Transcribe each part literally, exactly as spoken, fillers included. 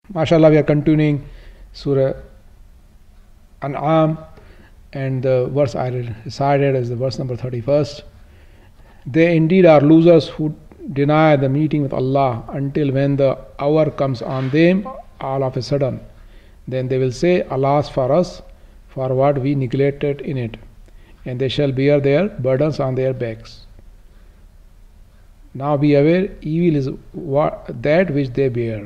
MashaAllah, we are continuing Surah An'am, and the verse I recited is the verse number thirty-first. They indeed are losers who deny the meeting with Allah until when the hour comes on them all of a sudden. Then they will say, Alas for us, for what we neglected in it, and they shall bear their burdens on their backs. Now be aware, evil is what, that which they bear.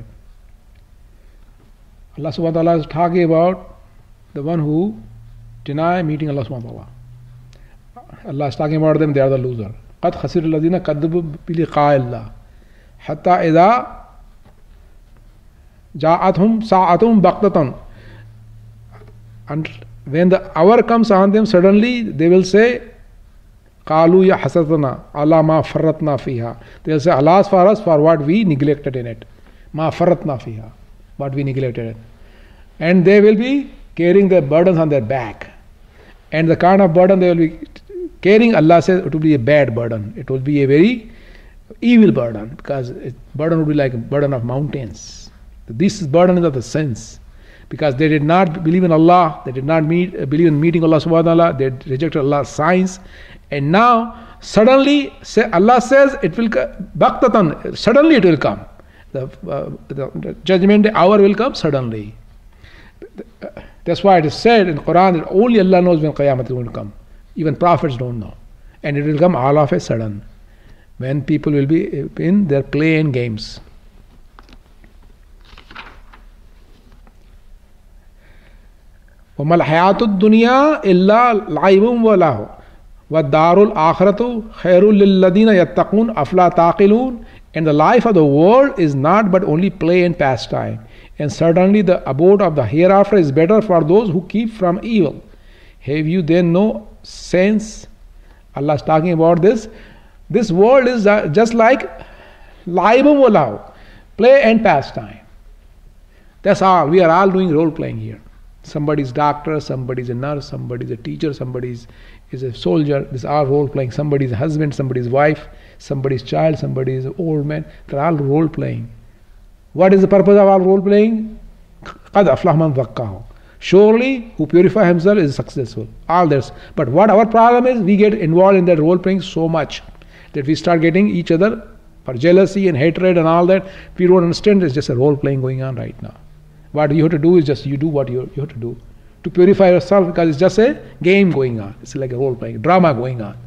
Allah subhanahu wa ta'ala is talking about the one who deny meeting Allah subhanahu wa ta'ala. Allah is talking about them, they are the loser. قَدْ خَسِرَ الَّذِينَ كَذَّبُوا بِلِقَاءِ اللَّهِ حَتَّى إِذَا جَاءَتْهُمْ سَاعَةٌ بَغْتَةً. And when the hour comes on them suddenly, they will say, قَالُوا يَا حَسَرَتْنَا عَلَى مَا فَرَّطْنَا فِيهَا. They will say, Alas for us for what we neglected in it. مَا فَرَّطْنَا فِيهَا. What we neglected it. And they will be carrying their burdens on their back. And the kind of burden they will be carrying, Allah says it will be a bad burden. It will be a very evil burden, because it, burden will be like a burden of mountains. This burden is of the sense, because they did not believe in Allah, they did not meet, believe in meeting Allah subhanahu wa ta'ala, they rejected Allah's signs, and now suddenly say, Allah says it will baqtatan, suddenly it will come. The, uh, the, the judgment hour will come suddenly. That's why it is said in the Quran that only Allah knows when Qiyamah is going to come. Even prophets don't know. And it will come all of a sudden, when people will be in their play and games. وَمَا الْحَيَاةُ الدُّنْيَا إِلَّا لَعِبٌ وَلَهْوٌ وَالدَّارُ الْآخِرَةُ خَيْرٌ لِلَّذِينَ يَتَّقُونَ أَفَلَا تَعْقِلُونَ. And the life of the world is not but only play and pastime. And certainly the abode of the hereafter is better for those who keep from evil. Have you then no sense? Allah is talking about this. This world is just like laibum walau, play and pastime. That's all. We are all doing role playing here. Somebody is doctor, somebody is a nurse, somebody is a teacher, somebody is, is a soldier. This is all role playing. Somebody is a husband, somebody is wife, somebody is child, somebody is an old man. They're all role playing. What is the purpose of our role playing? قَدْ أَفْلَحَ مَنْ ذَكَّاهُ. Surely, who purify himself is successful. All this. But what our problem is, we get involved in that role playing so much that we start getting each other for jealousy and hatred and all that. We don't understand it's just a role playing going on right now. What you have to do is just you do what you, you have to do to purify yourself, because it's just a game going on. It's like a role playing, drama going on.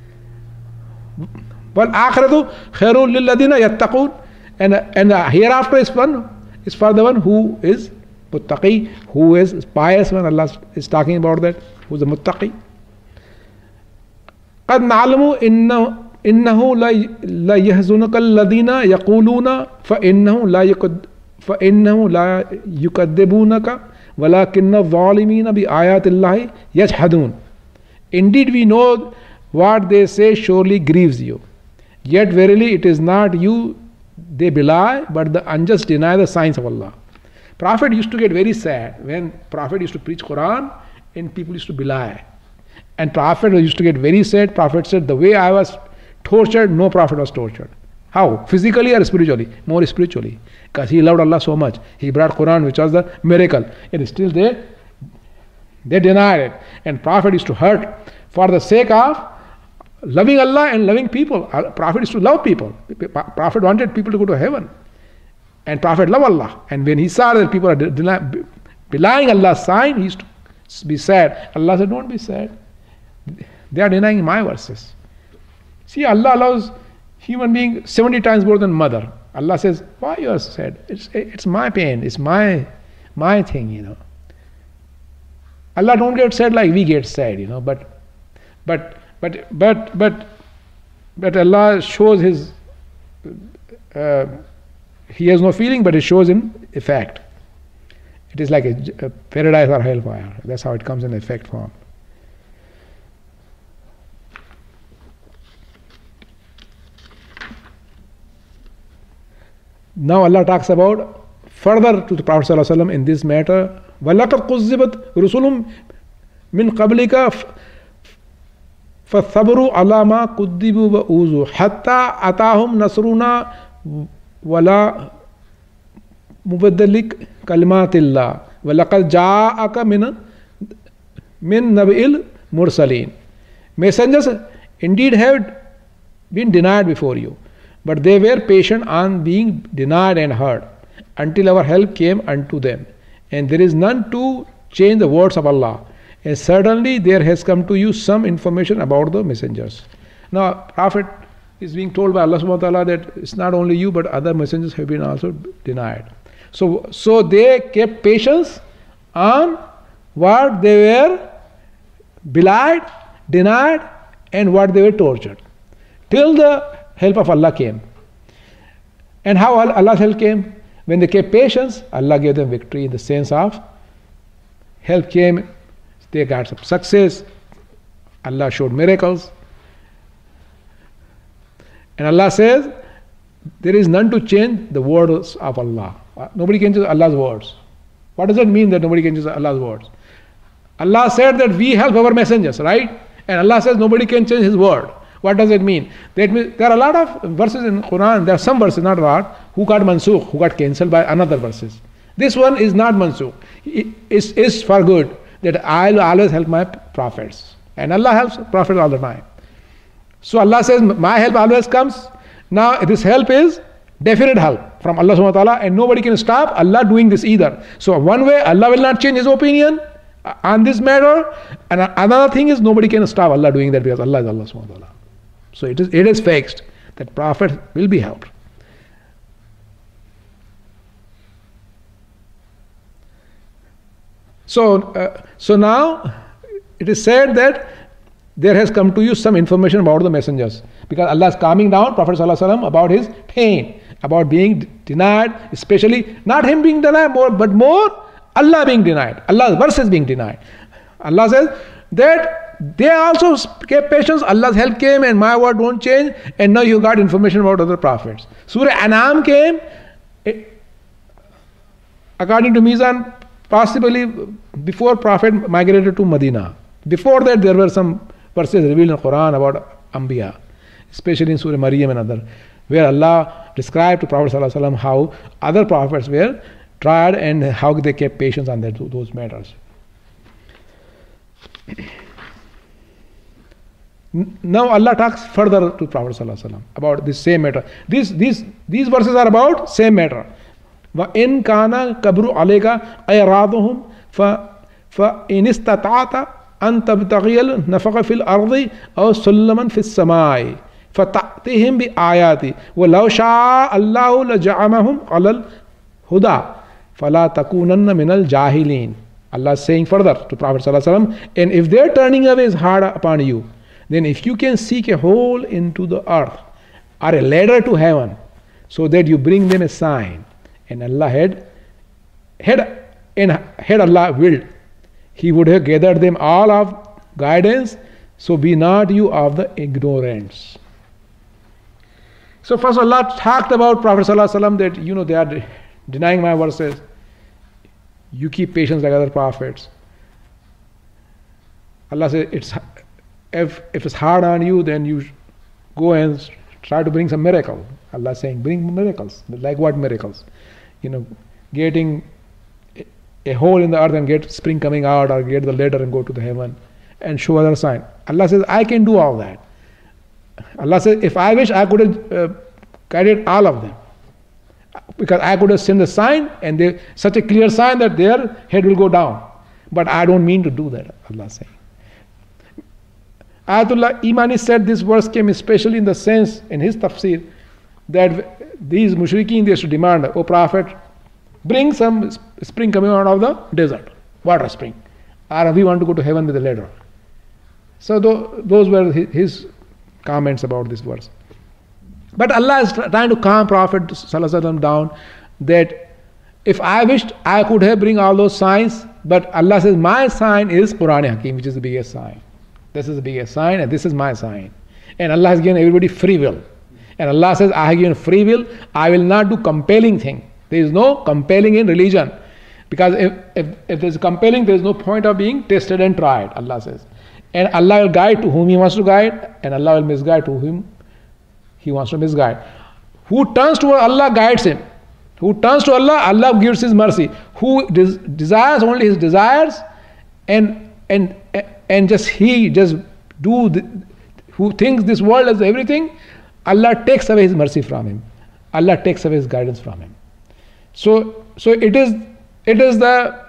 وَالْآخِرَةُ خَيْرٌ لِلَّذِينَ يَتَّقُونَ. And, and the hereafter is one is for the one who is muttaqi, who is pious. When Allah is talking about that, who is a muttaqi. قَدْ نَعْلَمُ إِنَّهُ إِنَّهُ لَا يَحْزُنُكَ الَّذِينَ يَقُولُونَ فَإِنَّهُ لَا يُكَدِّ فَإِنَّهُ لَا يُكَذِّبُونَكَ وَلَكِنَّ الظَّالِمِينَ بِآيَاتِ اللَّهِ يَجْحَدُونَ. Indeed we know what they say surely grieves you. Yet verily it is not you they belie, but the unjust deny the signs of Allah. Prophet used to get very sad when Prophet used to preach Quran and people used to belie. And Prophet used to get very sad. Prophet said, the way I was tortured, no Prophet was tortured. How? Physically or spiritually? More spiritually. Because he loved Allah so much. He brought Quran, which was the miracle. And still they, they denied it. And Prophet used to hurt for the sake of loving Allah and loving people. Prophet used to love people. Prophet wanted people to go to heaven. And Prophet loved Allah. And when he saw that people are deny, belying Allah's sign, he used to be sad. Allah said, don't be sad. They are denying my verses. See, Allah loves human being seventy times more than mother. Allah says, why you are sad? It's, it's my pain. It's my, my thing, you know. Allah don't get sad like we get sad, you know. But, but, But but but but Allah shows His. Uh, he has no feeling, but it shows in effect. It is like a, a paradise or hellfire. That's how it comes in effect form. Now Allah talks about further to the Prophet ﷺ in this matter. وَلَقَدْ قُذِّبَتْ رُسُلٌ مِّن قَبْلِكَ فَالصَّبْرُ عَلَى مَا كُذِّبُوا وَأُوذُوا حَتَّى أَتَاهُمْ نَصْرُنَا وَلَا مبدل كلمات الله ولقد جاءك من من نبئ المرسلين. Messengers indeed have been denied before you, but they were patient on being denied and heard until our help came unto them, and there is none to change the words of Allah, and certainly there has come to you some information about the messengers. Now Prophet is being told by Allah subhanahu wa ta'ala that it's not only you but other messengers have been also denied. So, so they kept patience on what they were belied, denied, and what they were tortured, till the help of Allah came. And how Allah's help came? When they kept patience, Allah gave them victory in the sense of help came, they got some success, Allah showed miracles. And Allah says, there is none to change the words of Allah. Nobody can change Allah's words. What does that mean that nobody can change Allah's words? Allah said that we help our messengers, right? And Allah says nobody can change His word. What does it mean? That means there are a lot of verses in Quran, there are some verses, not a lot, who got mansukh, who got cancelled by another verses. This one is not mansukh. It is, is for good, that I will always help my prophets. And Allah helps prophets all the time. So Allah says, my help always comes. Now this help is definite help from Allah subhanahu wa ta'ala, and nobody can stop Allah doing this either. So one way, Allah will not change His opinion on this matter, and another thing is nobody can stop Allah doing that because Allah is Allah subhanahu wa ta'ala. So it is it is fixed that Prophet will be helped. So uh, so now it is said that there has come to you some information about the messengers, because Allah is calming down Prophet ﷺ about his pain, about being denied, especially not him being denied more, but more Allah being denied, Allah's verses being denied. Allah says that they also kept patience, Allah's help came and my word won't change, and now you got information about other prophets. Surah An'am came, it, according to Mizan, possibly before Prophet migrated to Medina. Before that there were some verses revealed in the Quran about Anbiya, especially in Surah Maryam and other, where Allah described to Prophet ﷺ how other prophets were tried and how they kept patience on that, those matters. Now Allah talks further to Prophet ﷺ about this same matter. These, these, these verses are about same matter. وَإِن كَانَ كَبْرُ عَلَيْكَ أَيْرَادُهُمْ فَإِنِ اسْتَطَعْتَ أن تبتغي النفق في الأرض أو سلما في السماء فتأتيهم بآياتي ولو شاء الله لجعلهم على الهدى فلا تكونن من الجاهلين. Allah is saying further to Prophet ﷺ, and if their turning away is hard upon you, then if you can seek a hole into the earth or a ladder to heaven, so that you bring them a sign, and Allah had had and had Allah willed, He would have gathered them all of guidance, so be not you of the ignorance. So first Allah talked about Prophet ﷺ that, you know, they are denying my verses. You keep patience like other prophets. Allah says, it's, if, if it's hard on you, then you go and try to bring some miracle. Allah is saying, bring miracles. Like what miracles? You know, getting a hole in the earth and get spring coming out, or get the ladder and go to the heaven and show other sign. Allah says, I can do all that. Allah says, if I wish, I could have uh, guided all of them, because I could have sent a sign, and they, such a clear sign that their head will go down. But I don't mean to do that, Allah is saying. Ayatullah Imani said this verse came especially in the sense, in his tafsir, that these mushrikeen, they should demand, O Prophet, bring some spring coming out of the desert, water spring, or we want to go to heaven with a ladder. So th- those were his comments about this verse. But Allah is trying to calm Prophet ﷺ down, that if I wished, I could have bring all those signs, but Allah says my sign is Quran Hakim, which is the biggest sign. This is the biggest sign, and this is my sign. And Allah has given everybody free will. And Allah says, I have given free will, I will not do compelling thing. There is no compelling in religion. Because if, if, if there is compelling, there is no point of being tested and tried, Allah says. And Allah will guide to whom He wants to guide, and Allah will misguide to whom He wants to misguide. Who turns toward Allah guides him. Who turns to Allah, Allah gives His mercy. Who des- desires only his desires, and and and just he just do the, who thinks this world is everything, Allah takes away His mercy from him. Allah takes away His guidance from him. So so it is it is the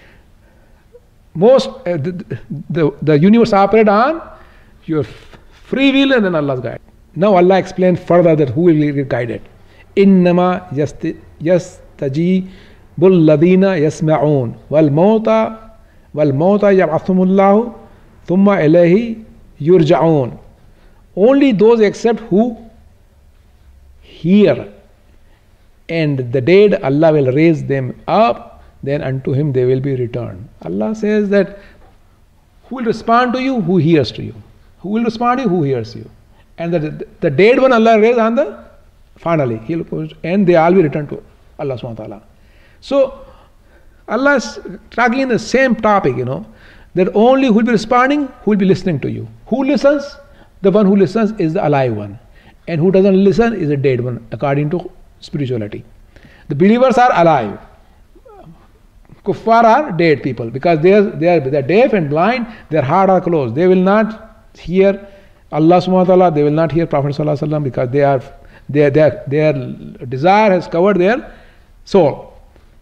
most uh, the, the the universe operate on your free will and then Allah's guide. Now Allah explains further that who will get guided. Innama yastaji bul ladina yasma'un wal mauta wal mauta yab'athumullahu thumma ilayhi yurja'un. Only those except who hear, and the dead Allah will raise them up, then unto Him they will be returned. Allah says that who will respond to you? Who hears to you. Who will respond to you? Who hears you. And the, the dead one Allah raise on the finally, he'll and they all will return to Allah subhanahu wa ta'ala. So Allah is talking in the same topic, you know, that only who will be responding, who will be listening to you. Who listens? The one who listens is the alive one. And who doesn't listen is a dead one, according to spirituality. The believers are alive. Kuffar are dead people, because they are, they are, they are deaf and blind, their heart are closed. They will not hear Allah subhanahu wa ta'ala, they will not hear Prophet sallallahu alaihi wasallam, because they are Their, their, their desire has covered their soul.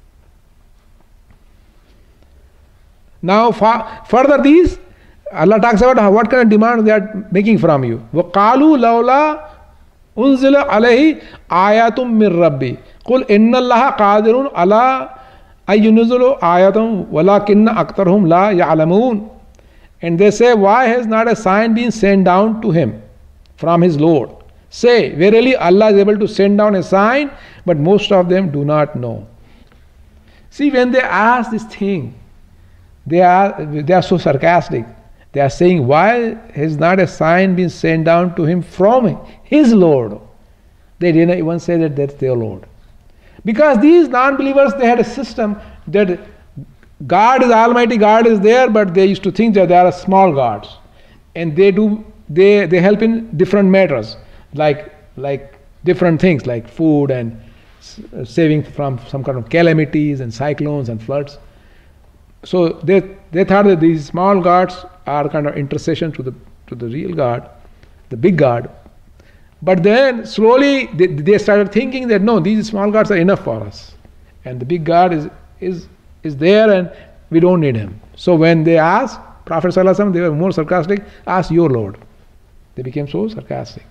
Now, fa- further these, Allah talks about what kind of demand they are making from you. وَقَالُوا لَوْلَا أُنزِلَ عَلَيْهِ آيَاتٌ مِّن رَبِّي قُلْ إِنَّ اللَّهَ قَادِرٌ عَلَىٰ أَن يُنزِلَ آيَةً وَلَكِنَّ أَكْثَرَهُمْ لَا يَعْلَمُونَ. And they say, why has not a sign been sent down to him from his Lord? Say, verily Allah is able to send down a sign, but most of them do not know. See, when they ask this thing, they are they are so sarcastic. They are saying, why has not a sign been sent down to him from his Lord? They didn't even say that that's their Lord. Because these non-believers, they had a system that God is Almighty, God is there, but they used to think that there are small gods. And they do they, they help in different matters. Like like different things like food and saving from some kind of calamities and cyclones and floods. So they they thought that these small gods are kind of intercession to the to the real God, the big God. But then slowly they, they started thinking that no, these small gods are enough for us, and the big God is is is there and we don't need him. So when they asked Prophet sallallahu alaihi wasallam, they were more sarcastic. Ask your Lord. They became so sarcastic.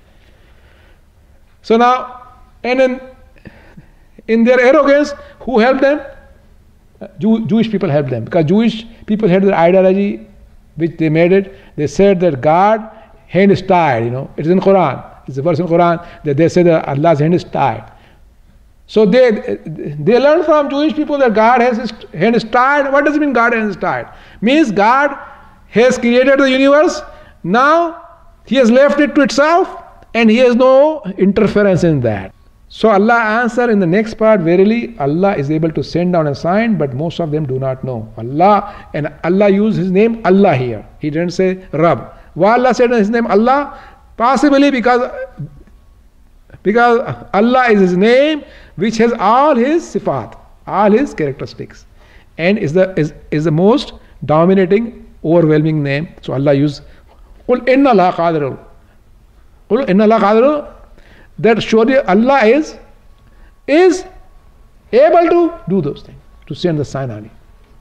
So now, and in, in their arrogance, who helped them? Jew, Jewish people helped them, because Jewish people had their ideology, which they made it. They said that God hand is tied. You know, it is in Quran. It's a verse in Quran that they say that Allah's hand is tied. So they they learned from Jewish people that God has his hand is tied. What does it mean? God hand is tied means God has created the universe. Now He has left it to itself, and He has no interference in that. So Allah answered in the next part, verily Allah is able to send down a sign, but most of them do not know. Allah, and Allah used His name Allah here. He didn't say Rabb. Why Allah said His name Allah? Possibly because because Allah is His name which has all His sifat, all His characteristics, and is the is, is the most dominating, overwhelming name. So Allah used Qul inna Allah qadirun. Qul inna Allah qadirun. That surely Allah is is able to do those things, to send the sign on you.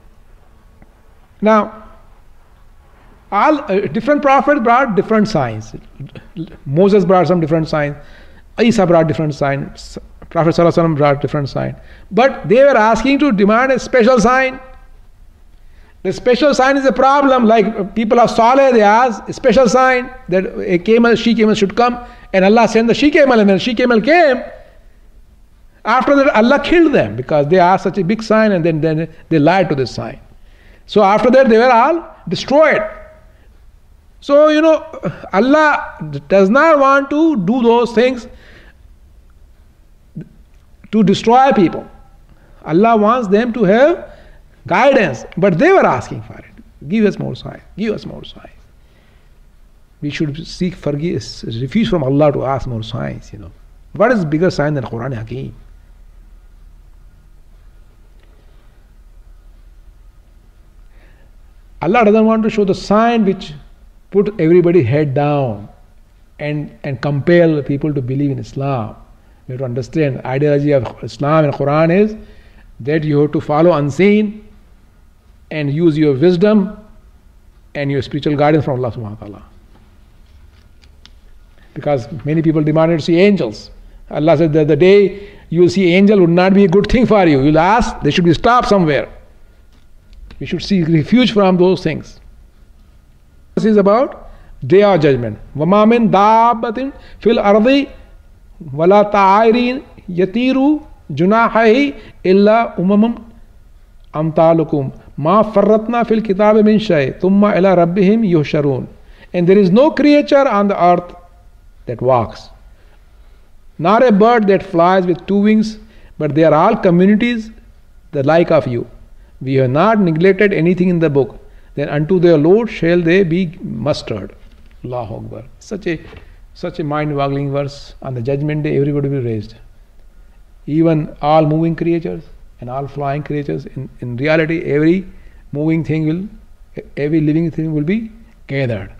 Now, all uh, different prophets brought different signs. Moses brought some different signs. Isa brought different signs. Prophet sallallahu alaihi wasallam brought different sign. But they were asking to demand a special sign. The special sign is a problem. Like people of Saleh, they ask a special sign that a camel, she camel should come, and Allah sent the she camel, and when she camel came, after that Allah killed them because they asked such a big sign, and then, then they lied to this sign. So after that they were all destroyed. So you know, Allah does not want to do those things to destroy people. Allah wants them to have guidance, but they were asking for it. Give us more signs. Give us more signs. We should seek forgiveness, refuse from Allah to ask more signs. You know, what is bigger sign than Quran Hakim? Allah doesn't want to show the sign which put everybody head down and, and compel people to believe in Islam. You have to understand the ideology of Islam and Quran is that you have to follow unseen and use your wisdom and your spiritual guidance from Allah subhanahu wa ta'ala. Because many people demanded to see angels. Allah said that the day you will see angel would not be a good thing for you. You'll ask, they should be stopped somewhere. We should seek refuge from those things. This is about day of judgment. وَمَا مِن دَابَّةٍ فِي الْأَرْضِ وَلَا طَائِرٍ يَطِيرُ جُنَاحَيْهِ إِلَّا أُمَمٌ أَمْثَالُكُمْ مَا فَرَّطْنَا فِي الْكِتَابِ مِنْ شَيْءٍ ثُمَّ إِلَى رَبِّهِمْ يُحْشَرُونَ. And there is no creature on the earth that walks, not a bird that flies with two wings, but they are all communities the like of you. We have not neglected anything in the book. Then unto their Lord shall they be mustered. Allahu Akbar. Such a such a mind-boggling verse. On the judgment day, everybody will be raised. Even all moving creatures and all flying creatures. In, in reality, every moving thing will, every living thing will be gathered.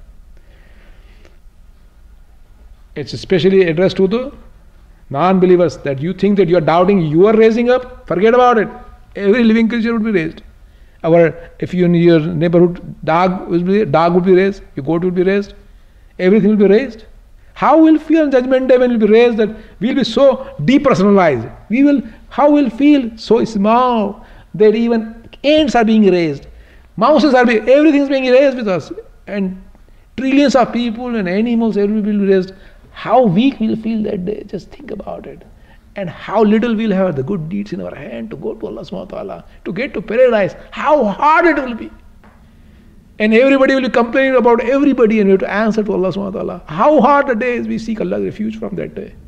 It's especially addressed to the non-believers, that you think that you are doubting, you are raising up. Forget about it. Every living creature would be raised. Our, if you in your neighborhood, dog will be, dog would be raised, your goat will be raised, everything will be raised. How will feel on judgment day when we will be raised that we will be so depersonalized? We will, how will feel so small that even ants are being raised, mouses are being, everything is being raised with us, and trillions of people and animals, everybody will be raised. How weak we'll feel that day, just think about it. And how little we'll have the good deeds in our hand to go to Allah subhanahu wa ta'ala, to get to paradise. How hard it will be. And everybody will be complaining about everybody and we have to answer to Allah subhanahu wa ta'ala. How hard the day is, we seek Allah's refuge from that day.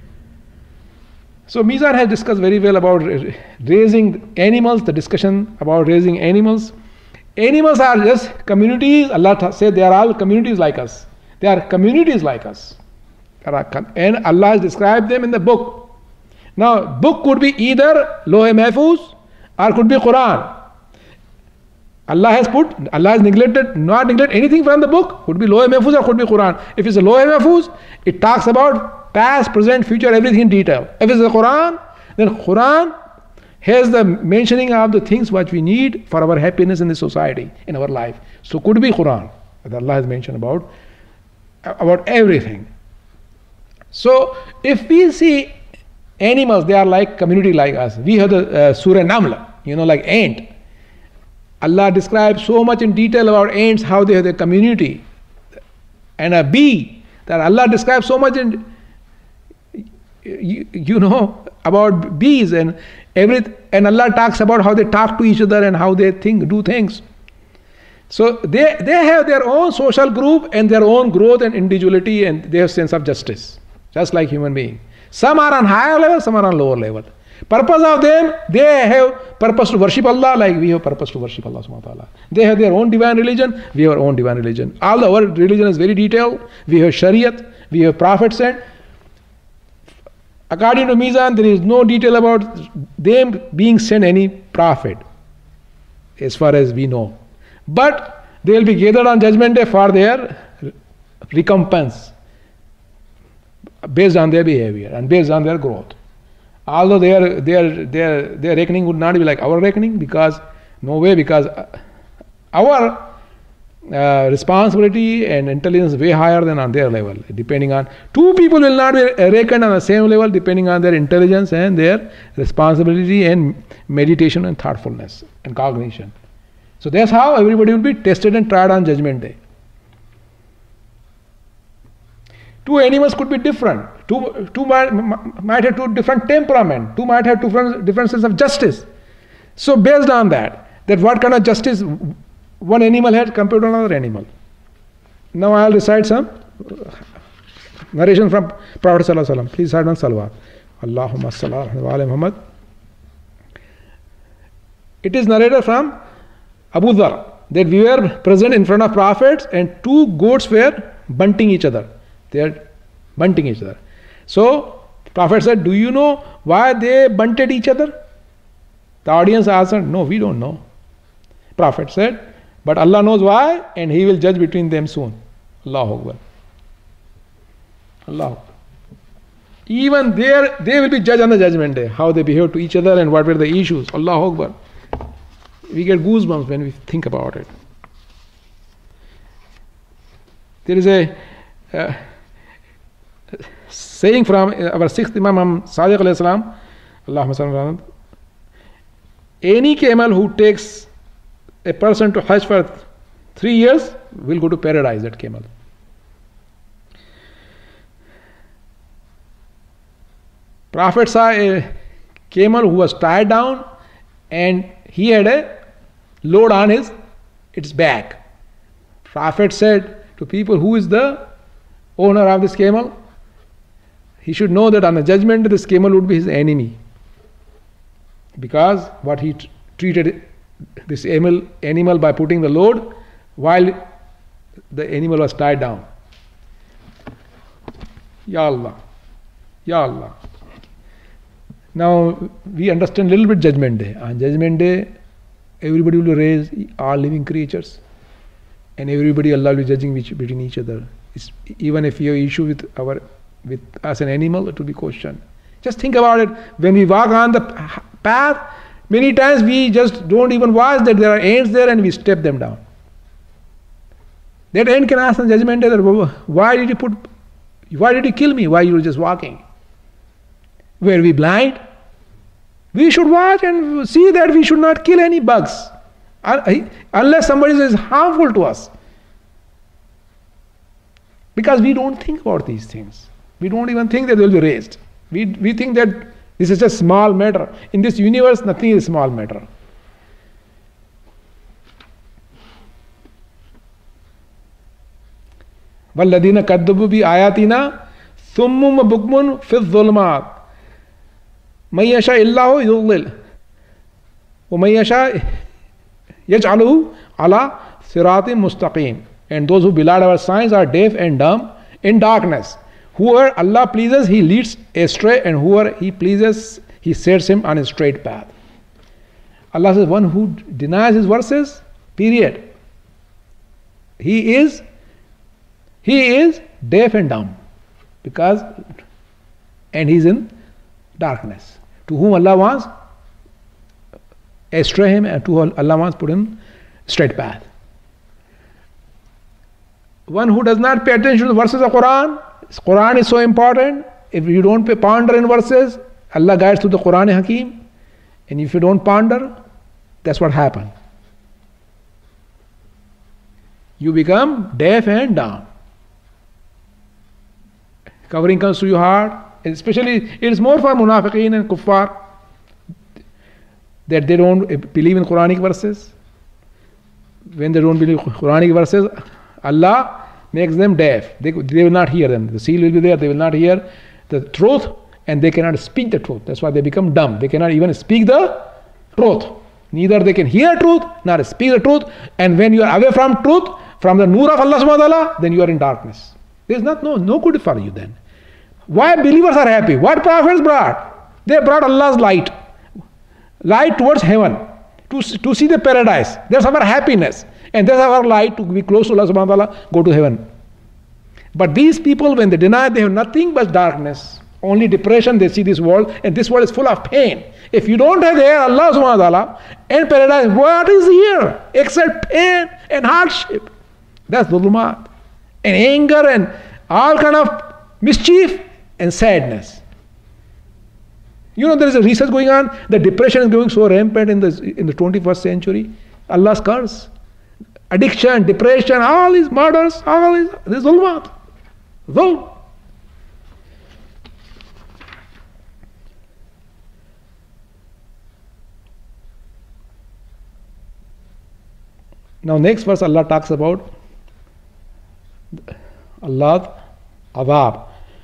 So Mizan has discussed very well about raising animals, the discussion about raising animals. Animals are just communities. Allah said they are all communities like us. They are communities like us. And Allah has described them in the book. Now, book could be either Loh-e Mahfuz or could be Quran. Allah has put, Allah has neglected, not neglected anything from the book. Could be Loh-e Mahfuz or could be Quran. If it's a Loh-e Mahfuz, it talks about past, present, future, everything in detail. If it's a Quran, then Quran has the mentioning of the things which we need for our happiness in the society, in our life. So could be Quran that Allah has mentioned about, about everything. So if we see animals, they are like community like us. We have the uh, Surah Naml, you know, like ant. Allah describes so much in detail about ants, how they have their community. And a bee, that Allah describes so much in, you, you know, about bees and everything. And Allah talks about how they talk to each other and how they think, do things. So they, they have their own social group and their own growth and individuality and their sense of justice, just like human beings. Some are on higher level, some are on lower level. Purpose of them, they have purpose to worship Allah like we have purpose to worship Allah subhanahu wa ta'ala. They have their own divine religion, we have our own divine religion. All our religion is very detailed. We have Shariat, we have prophets sent. According to Mizan, there is no detail about them being sent any prophet, as far as we know. But they will be gathered on judgment day for their recompense, based on their behavior and based on their growth. Although their their their their reckoning would not be like our reckoning, because no way, because our uh, responsibility and intelligence is way higher than on their level. Depending on two people will not be reckoned on the same level, depending on their intelligence and their responsibility and meditation and thoughtfulness and cognition. So that's how everybody will be tested and tried on judgment day. Two animals could be different. Two, two might, might have two different temperament. Two might have different differences of justice. So based on that, that what kind of justice one animal had compared to another animal. Now I will recite some narration from Prophet Sallallahu Alaihi Wasallam. Please recite one salawat. Allahumma salli ala Muhammad. It is narrated from Abu Dhar that we were present in front of prophets and two goats were bunting each other. They are bunting each other. So Prophet said, do you know why they bunted each other? The audience answered, no, we don't know. Prophet said, But Allah knows why, and He will judge between them soon. Allahu Akbar. Allah. Even there, they will be judged on the judgment day, how they behave to each other and what were the issues. Allahu Akbar. We get goosebumps when we think about it. There is a uh, saying from our sixth Imam Sadiq alayhi salam, Allahumma salli ala, any camel who takes a person to Hajj for three years will go to paradise, that camel. Prophet saw a camel who was tied down and he had a load on his its back. Prophet said to people, who is the owner of this camel? He should know that on the judgment day this camel would be his enemy, because what he t- treated this animal, animal by putting the load while the animal was tied down. Ya Allah, Ya Allah. Now we understand a little bit judgment day. On judgment day, everybody will raise all living creatures, and everybody Allah will be judging between each other. It's, even if you have issue with our with us an animal, it will be questioned. Just think about it. When we walk on the path, many times we just don't even watch that there are ants there and we step them down. That ant can ask on judgment day that, why did you put, why did you kill me? Why you were just walking? Were we blind? We should watch and see that we should not kill any bugs unless somebody is harmful to us. Because we don't think about these things. We don't even think that they will be raised. We, we think that this is a small matter. In this universe, nothing is small matter. وَالَّذِينَ كَذَّبُوا بِآيَاتِنَا ثُمٌّ وَبُكْمٌ فِي الظُّلُمَاتِ مَن يَشَاءِ اللَّهُ يُضْلِلْهُ وَمَن يَشَاء يَجْعَلْهُ عَلَى صِرَاطٍ مُسْتَقِيمٍ. And those who belie our signs are deaf and dumb in darkness. Whoever Allah pleases, He leads astray, and whoever He pleases, He sets him on a straight path. Allah says, one who denies His verses, period, he is he is deaf and dumb, because and he's in darkness. To whom Allah wants, astray him, and to whom Allah wants, put in straight path. One who does not pay attention to the verses of Quran, Quran is so important. If you don't pay, ponder in verses, Allah guides through the Quran Hakim. And if you don't ponder, that's what happens. You become deaf and dumb. Covering comes to your heart. Especially, it is more for munafiqeen and kuffar that they don't believe in Quranic verses. When they don't believe Quranic verses, Allah makes them deaf. They, they will not hear them. The seal will be there. They will not hear the truth, and they cannot speak the truth. That's why they become dumb. They cannot even speak the truth. Neither they can hear truth, nor speak the truth. And when you are away from truth, from the nur of Allah subhanahu wa ta'ala, then you are in darkness. There is not no, no good for you then. Why believers are happy? What prophets brought? They brought Allah's light. Light towards heaven. To, to see the paradise. That's our happiness. And that's our light to be close to Allah subhanahu wa ta'ala, go to heaven. But these people, when they deny, they have nothing but darkness. Only depression, they see this world, and this world is full of pain. If you don't have there Allah subhanahu wa ta'ala and paradise, what is here except pain and hardship? That's dhulumat. And anger and all kind of mischief and sadness. You know, there is a research going on. The depression is going so rampant in the in the twenty-first century. Allah's curse. Addiction, depression, all these murders, all these, this dhulmat. Dhulm. Now next verse Allah talks about Allah's adhab.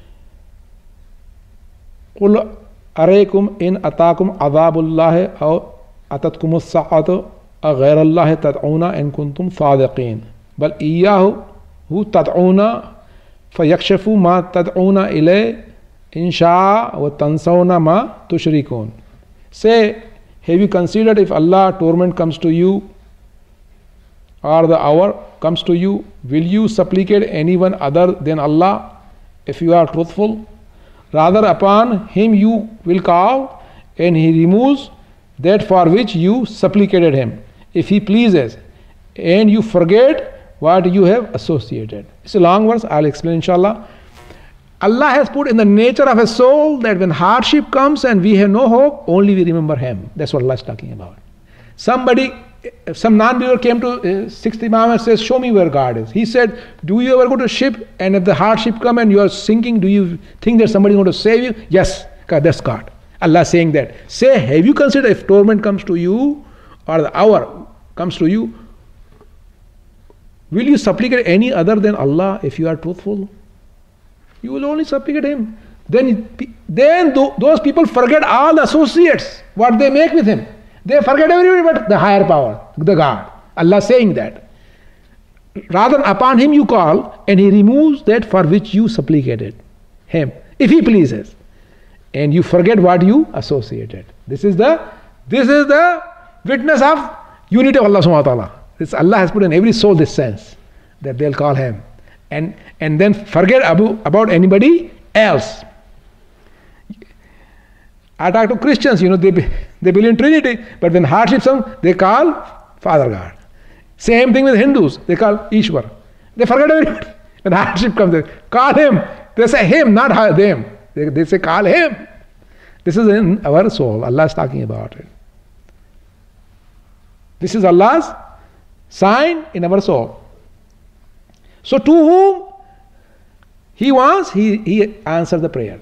قُلْ أَرَيْكُمْ إِنْ أَتَاكُمْ عَذَابُ اللَّهِ أَوْ أَتَتْكُمُ السَّاعَةُ أَغَيْرَ اللَّهِ تَدْعُونَ إِن كُنْتُمْ صَادِقِينَ بَلْ إِيَّاهُ هُ تَدْعُونَ فَيَكْشَفُ مَا تَدْعُونَ إِلَيْهِ إِنْ شَاءَ وَتَنْسَوْنَ مَا تُشْرِكُونَ. Say, have you considered if Allah torment comes to you, or the hour comes to you, will you supplicate anyone other than Allah if you are truthful? Rather upon him you will call, and he removes that for which you supplicated him, if he pleases, and you forget what you have associated. It's a long verse, I'll explain inshallah. Allah has put in the nature of a soul that when hardship comes and we have no hope, only we remember him. That's what Allah is talking about. Somebody, some non-believer came to uh, sixth Imam and says, show me where God is. He said, do you ever go to a ship, and if the hardship come and you are sinking, do you think that somebody is going to save you? Yes, that's God. Allah is saying that. Say, have you considered if torment comes to you or the hour comes to you, will you supplicate any other than Allah if you are truthful? You will only supplicate him. Then, then those people forget all the associates, what they make with him. They forget everybody but the higher power, the God. Allah saying that. Rather upon him you call, and he removes that for which you supplicated him, if he pleases. And you forget what you associated. This is the this is the witness of unity of Allah subhanahu wa ta'ala. This Allah has put in every soul this sense that they'll call him. And and then forget about, about anybody else. I talk to Christians, you know, they they believe in Trinity, but when hardships come, they call Father God. Same thing with Hindus, they call Ishwar. They forget everybody. When hardship comes, they call him. They say him, not them. They, they say call him. This is in our soul. Allah is talking about it. This is Allah's sign in our soul. So to whom he wants, he, he answers the prayer.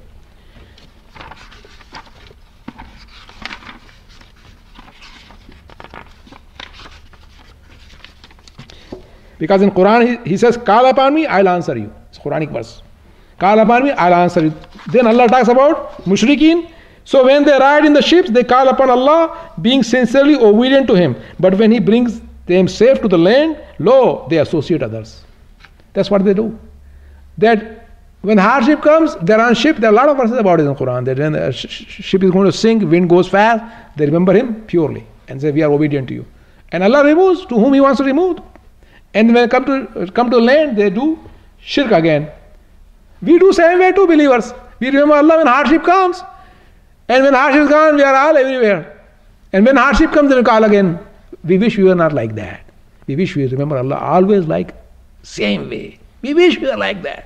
Because in Quran he, he says, call upon me, I'll answer you. It's a Quranic verse. Call upon me, I'll answer you. Then Allah talks about mushrikeen. So when they ride in the ships, they call upon Allah, being sincerely obedient to him. But when he brings them safe to the land, lo, they associate others. That's what they do. That when hardship comes, they're on ship. There are a lot of verses about it in the Quran. That when the ship is going to sink, wind goes fast, they remember him purely and say, we are obedient to you. And Allah removes to whom he wants to remove. And when they come to come to land, they do shirk again. We do same way to believers. We remember Allah when hardship comes. And when hardship comes, we are all everywhere. And when hardship comes, then we call again. We wish we were not like that. We wish we remember Allah always like same way. We wish we were like that.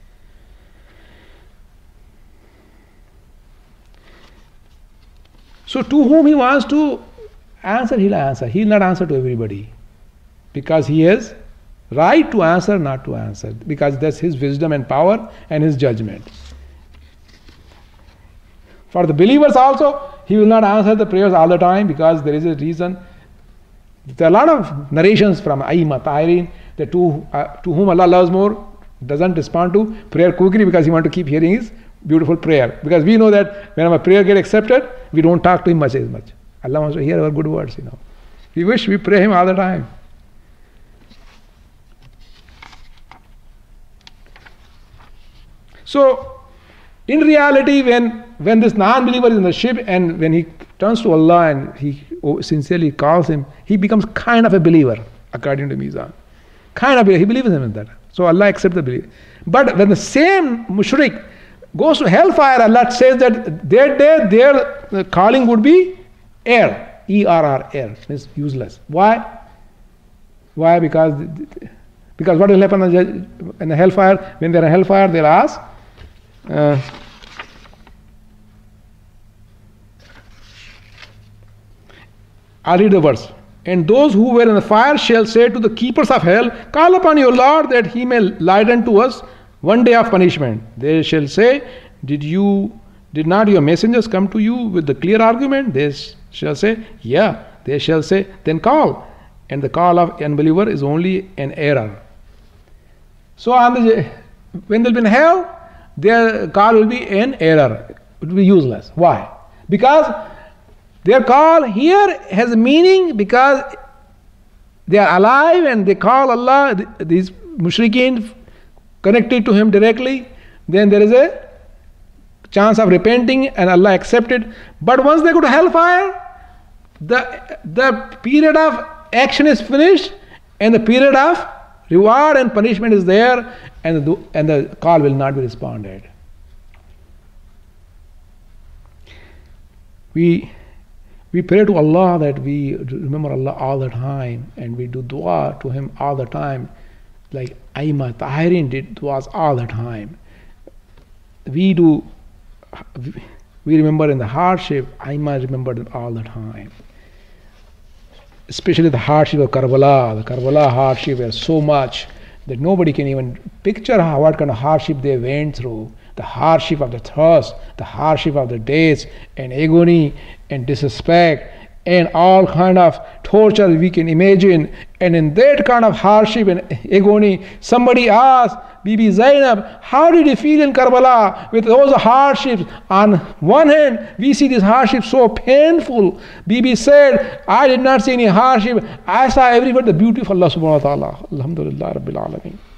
So to whom he wants to answer, he'll answer. He'll not answer to everybody. Because he has right to answer, not to answer. Because that's his wisdom and power and his judgment. For the believers also, he will not answer the prayers all the time because there is a reason. There are a lot of narrations from Aimma, Tahirin, that to, uh, to whom Allah loves more doesn't respond to prayer quickly because he wants to keep hearing his beautiful prayer. Because we know that when our prayer gets accepted, we don't talk to him much as much. Allah wants to hear our good words, you know. We wish we pray him all the time. So, in reality, when, when this non-believer is in the ship and when he turns to Allah and he sincerely calls him, he becomes kind of a believer, according to Mizan. Kind of believer, he believes in that. So Allah accepts the belief. But when the same mushrik goes to hellfire, Allah says that that day their calling would be air. E R R, air. Means useless. Why? Why? Because, because what will happen in the hellfire? When they're in hellfire, they'll ask, Uh, I'll read the verse. And those who were in the fire shall say to the keepers of hell, call upon your Lord that he may lighten to us one day of punishment. They shall say, Did you did not your messengers come to you with the clear argument? They shall say, yeah. They shall say, then call. And the call of unbeliever is only an error. So on the, when they'll be in hell, their call will be an error. It will be useless. Why? Because their call here has a meaning because they are alive and they call Allah, these mushrikeen connected to him directly, then there is a chance of repenting and Allah accepted. But once they go to hellfire, the, the period of action is finished And the period of reward and punishment is there, and the, and the call will not be responded. We we pray to Allah that we remember Allah all the time, and we do dua to Him all the time, like Aima Tahirin did duas all the time. We do, we remember in the hardship, Aima remembered it all the time. Especially the hardship of Karbala. The Karbala hardship was so much that nobody can even picture how, what kind of hardship they went through. The hardship of the thirst, the hardship of the days, and agony, and disrespect, and all kind of torture we can imagine. And in that kind of hardship and agony, somebody asked Bibi Zainab, how did you feel in Karbala with those hardships? On one hand, we see this hardship so painful. Bibi said, I did not see any hardship. I saw everywhere the beauty of Allah subhanahu wa ta'ala. Alhamdulillah Rabbil Alameen.